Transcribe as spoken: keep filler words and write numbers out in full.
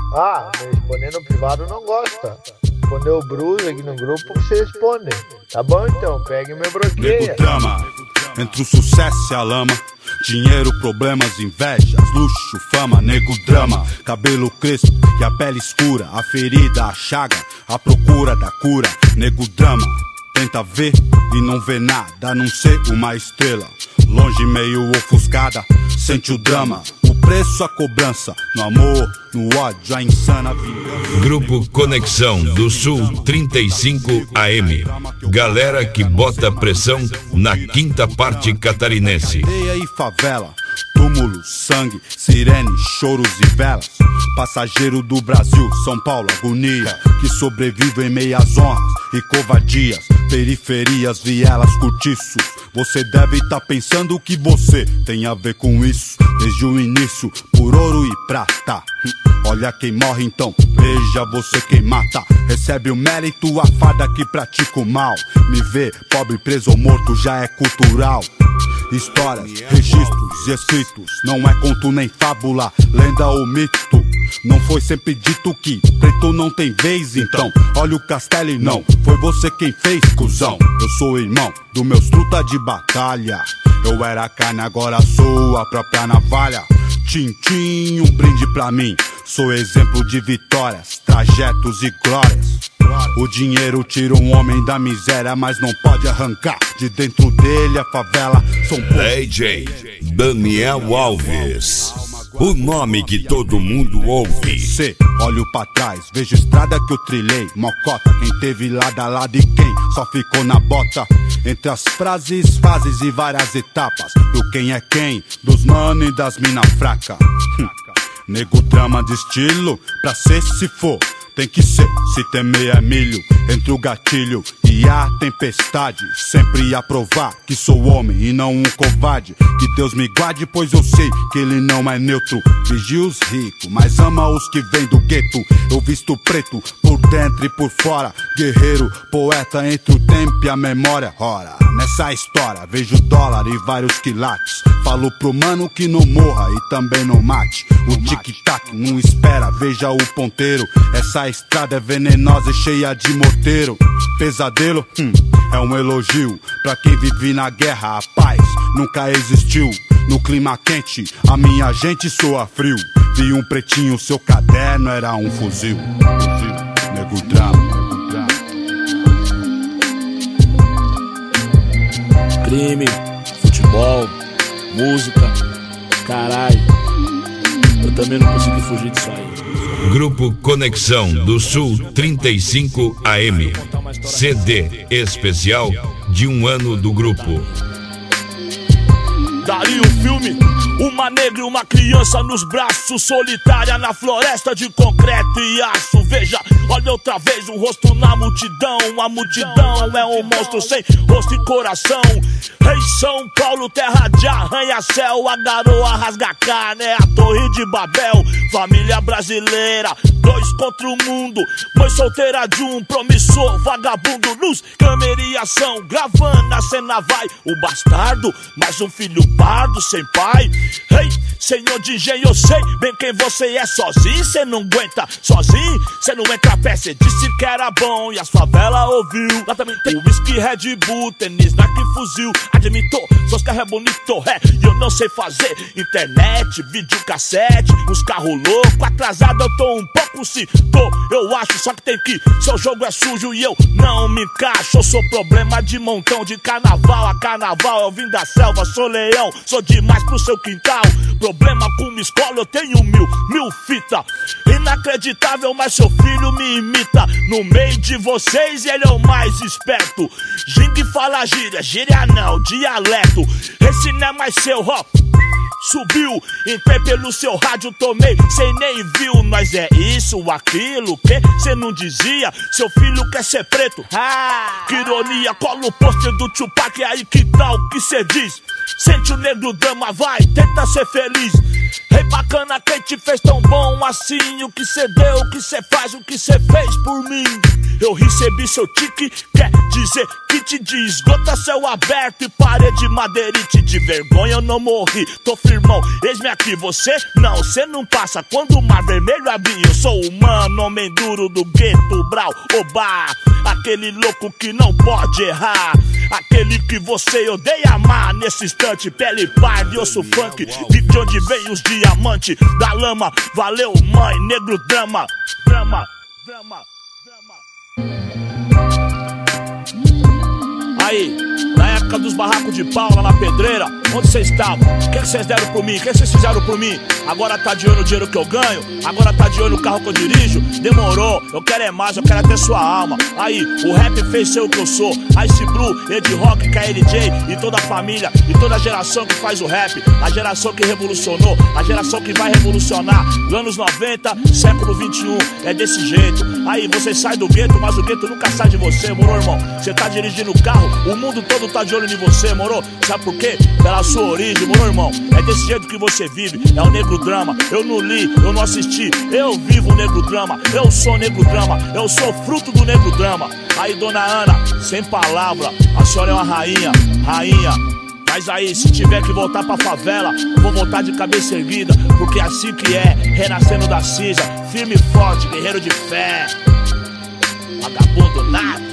Ah, me responder no privado não gosta. Responder o Bruce aqui no grupo, você responde. Tá bom então, pegue meu bloqueio. Nego drama, entre o sucesso e a lama. Dinheiro, problemas, invejas, luxo, fama, nego drama. Cabelo crespo e a pele escura, a ferida, a chaga, a procura da cura. Nego drama, tenta ver e não vê nada, a não ser uma estrela. Longe, meio ofuscada, sente o drama. O preço, a cobrança, no amor, no ódio, a insana vingança. Grupo Conexão do Sul trinta e cinco A M. Galera que bota pressão na quinta parte catarinense. Cadeia e favela, túmulo, sangue, sirene, choros e velas. Passageiro do Brasil, São Paulo, agonia, que sobrevive em meias honras e covardias. Periferias, vielas, cortiços. Você deve estar tá pensando que você tem a ver com isso. Desde o início, por ouro e prata. Olha quem morre então, veja você quem mata. Recebe o mérito, a farda que pratica o mal. Me ver pobre, preso ou morto já é cultural. Histórias, registros e escritos, não é conto nem fábula, lenda ou mito. Não foi sempre dito que preto não tem vez, então olha o castelo e não foi você quem fez, cuzão. Eu sou irmão dos meus truta de batalha. Eu era carne, agora sou a própria navalha. Tintim, um brinde pra mim. Sou exemplo de vitórias, trajetos e glórias. O dinheiro tira um homem da miséria, mas não pode arrancar de dentro dele a favela. São D J Daniel Alves, o nome que todo mundo ouve. Cê, olho pra trás, vejo estrada que eu trilhei. Mocota, quem teve lado a lado e quem só ficou na bota. Entre as frases, fases e várias etapas, do quem é quem, dos mano e das mina fraca. Hum. Nego drama de estilo, pra ser se for, tem que ser, se temer é milho. Entre o gatilho e a tempestade, sempre a provar que sou homem e não um covarde. Que Deus me guarde, pois eu sei que ele não é neutro. Vigia os ricos, mas ama os que vêm do gueto. Eu visto preto, por dentro e por fora. Guerreiro, poeta entre o tempo e a memória. Ora, nessa história vejo dólar e vários quilates. Falo pro mano que não morra e também não mate. O tic-tac não espera, veja o ponteiro. Essa estrada é venenosa e cheia de morteiro. Pesadelo, hum, é um elogio pra quem vive na guerra. A paz nunca existiu. No clima quente, a minha gente soa frio. Vi um pretinho, seu caderno era um fuzil. Fuzil, nego drama. Crime, futebol, música, caralho. Eu também não consegui fugir disso aí. Grupo Conexão do Sul trinta e cinco A M. C D especial de um ano do grupo. Daria um filme, uma negra e uma criança nos braços, solitária na floresta de concreto e aço. Veja, olha outra vez um rosto na multidão. A multidão é um monstro sem rosto e coração. Rei São Paulo, terra de arranha-céu. A garoa rasga carne, é a torre de Babel. Família brasileira, dois contra o mundo. Mãe solteira de um promissor vagabundo. Luz, câmera e ação, gravando a cena vai. O bastardo, mais um filho pardo sem pai. Hey, senhor de engenho, eu sei bem quem você é. Sozinho cê não aguenta, sozinho cê não entra a pé. Cê disse que era bom e as favelas ouviu. Lá também tem whisky, Red Bull, tênis, Nike, fuzil. Admitou, seus carros é bonito, é, e eu não sei fazer. Internet, videocassete, uns carros loucos. Atrasado eu tô um pouco, se tô, eu acho. Só que tem que, seu jogo é sujo e eu não me encaixo. Eu sou problema de montão, de carnaval a carnaval. Eu vim da selva, sou leão, sou demais pro seu quintal. Problema com uma escola, eu tenho mil, mil fita. Inacreditável, mas seu filho me imita. No meio de vocês ele é o mais esperto. Gingue fala gíria, gíria não, dialeto. Esse não é mais seu, ó. Subiu, entrei pelo seu rádio, tomei, cê nem viu. Nós é isso, aquilo, que cê não dizia. Seu filho quer ser preto, ah, que ironia. Cola o pôster do Tupac, aí que tal que cê diz? Sente o negro drama, vai, tenta ser feliz. Rei bacana, quem te fez tão bom assim? O que cê deu, o que cê faz, o que cê fez por mim? eu recebi seu tique. Quer dizer que te diz gota, céu aberto e parede madeirite. De vergonha eu não morri, tô firmão, eis-me aqui. Você não, cê não passa quando o mar vermelho abrir. Eu sou humano, homem duro do gueto, brau, oba. Aquele louco que não pode errar, aquele que você odeia amar. Nesse instante, pele parda e osso funk. De onde vem os diamantes da lama. Valeu, mãe, negro drama. Drama, drama, drama. Aí, na época dos barracos de pau lá na pedreira, onde vocês estavam? O que vocês deram por mim? O que vocês fizeram por mim? Agora tá de olho no dinheiro que eu ganho? Agora tá de olho no carro que eu dirijo? Demorou, eu quero é mais, eu quero até sua alma. Aí, o rap fez ser o que eu sou. Ice Blue, Ed Rock, K L J e toda a família e toda a geração que faz o rap. A geração que revolucionou, a geração que vai revolucionar. Anos noventa, século vinte e um, é desse jeito. Aí, você sai do gueto, mas o gueto nunca sai de você, moro, irmão? Você tá dirigindo o carro, o mundo todo tá de olho em você, moro? Sabe por quê? Pela sua origem, moro, irmão? É desse jeito que você vive, é o negro drama. Eu não li, eu não assisti, eu vivo o negro drama. Eu sou negro drama, eu sou fruto do negro drama. Aí, dona Ana, sem palavra, a senhora é uma rainha, rainha. Mas aí, se tiver que voltar pra favela, vou voltar de cabeça erguida, porque é assim que é, renascendo da cinza, firme e forte, guerreiro de fé. Vagabundo nada.